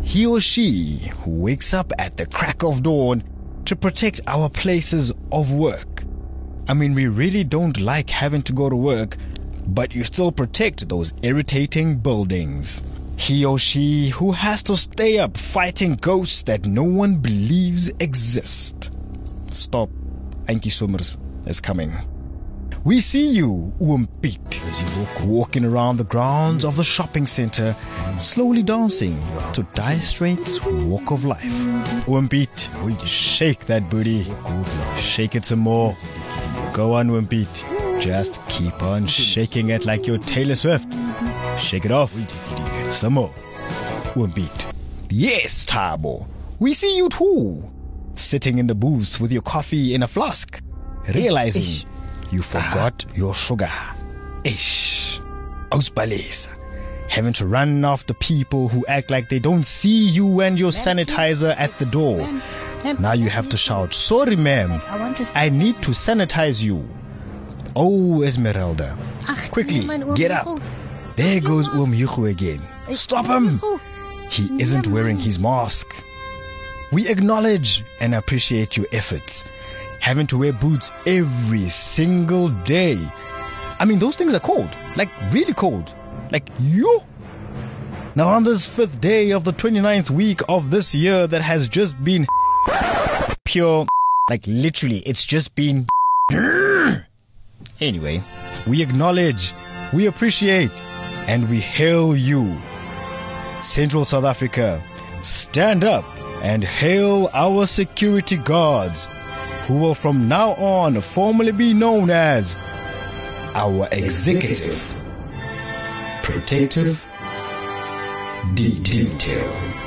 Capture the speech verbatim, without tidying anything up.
he or she who wakes up at the crack of dawn to protect our places of work. I mean, we really don't like having to go to work, but you still protect those irritating buildings. He or she who has to stay up fighting ghosts that no one believes exist. Stop. Ankie Summers is coming. We see you, Oompete, as you walk, walking around the grounds of the shopping center, slowly dancing to Dire Straits' Walk of Life. Oompete, shake that booty. Shake it some more. Go on, Oompete. Just keep on shaking it like you're Taylor Swift. Shake it off. Some more. Oompete. Yes, Thabo. We see you too. Sitting in the booth with your coffee in a flask. Realizing Ish. you forgot uh-huh. your sugar. Ish. Ausbalesa. Having to run after people who act like they don't see you and your sanitizer at the door. Now you have to shout, sorry ma'am, I need to sanitize you. Oh, Esmeralda. Quickly, get up. There goes Oom Hugo again. Stop him. He isn't wearing his mask. We acknowledge and appreciate your efforts. Having to wear boots every single day. I mean, those things are cold. Like, really cold. Like, you. Now, on this fifth day of the twenty-ninth week of this year that has just been pure, like, literally, it's just been anyway, we acknowledge, we appreciate, and we hail you. Central South Africa, stand up and hail our security guards, who will from now on formally be known as our executive, protective detail.